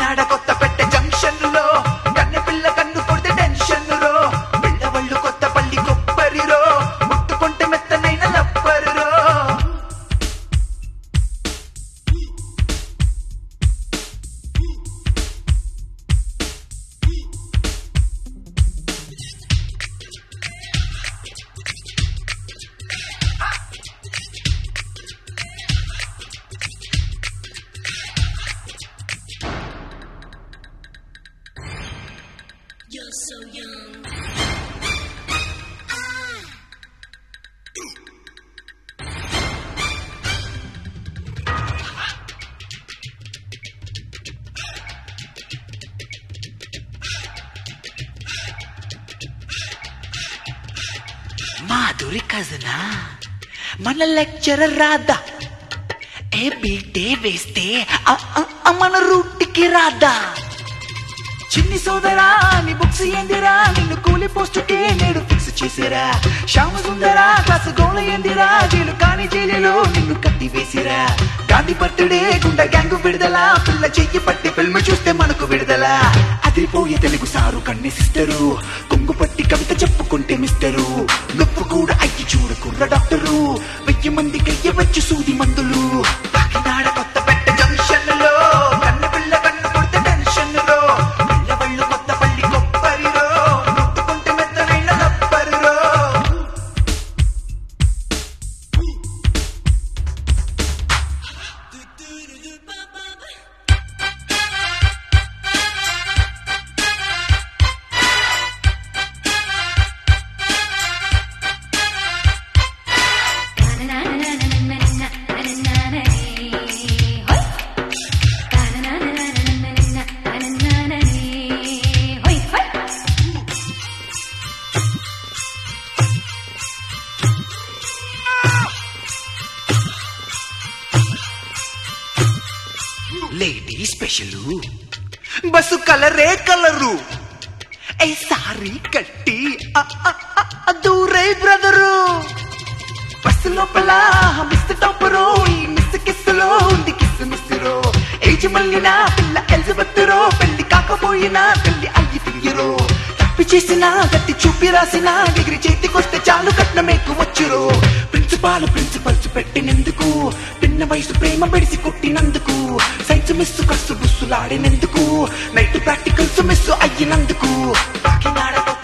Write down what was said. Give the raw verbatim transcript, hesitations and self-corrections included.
Kakinada Kothapeta junction లో కన్నె పిల్ల కన్ను కొడితే టెన్షన్ రో పిల్లవళ్ళు కొత్తపల్లి కొబ్బరిరో ముట్టుకుంటే మెత్తనైన లబ్బరురో You're so young. మాధురి కజనా మన లెక్చరర్ రాదా ఏ బీటే వేస్తే మన రూట్కి రాదా చిన్ని సోదరా నీ బుక్స్ ఏందిరా నిన్ను కూలి పోస్టుకే నేడు ఫిక్స్ చేసిరా శ్యామ సుందరా కాసు గోళ ఏందిరా జైలు కాని జైలులో నిన్ను కట్టి వేసిరా గాంధీ బర్త్డే గుండె గ్యాంగ్ విడుదల పిల్ల చెయ్యి పట్టి ఫిల్మ్ చూస్తే మనకు విడుదల అదిరిపోయే తెలుగు సారు కన్నే సిస్టరు కొంగు పట్టి కవిత చెప్పుకుంటే మిస్టరు నొప్పు కూడా అయ్యి చూడు కుర్ర డాక్టరు వెయ్యి మందికి అయ్యవచ్చు సూది మందులు కాకినాడ కొత్తపేట జంక్షన్ లో కన్ను పిల్ల కన్ను కొడితే టెన్షన్ రో లేడీ స్పెషలు బస్సు కలరే కలరు ఏ సారీ కట్టి దూరే బ్రదరు బస్సు లోపల మిస్ టాపరు ఈ మిస్ కిస్సులో ఉంది కిస్సు మిస్సురో ఏజ్ మళ్ళిన పిల్ల ఎలిజబెత్తురో పెళ్లి కాకపోయినా పెళ్లి అయ్యి తింగిరో తప్పి చేసిన గట్టి చూపి రాసిన డిగ్రీ చేతికొస్తే చాలు కట్నం ఎక్కువచ్చురో ప్రిన్సిపాల్ ప్రిన్సిపల్స్ పెట్టినందుకు పిన్న వయసు ప్రేమ పెడిసి కొట్టినందుకు సైన్స్ మిస్ కసు బుస్సులాడినందుకు నైట్ ప్రాక్టికల్స్ మిస్ అయ్యినందుకు కాకినాడ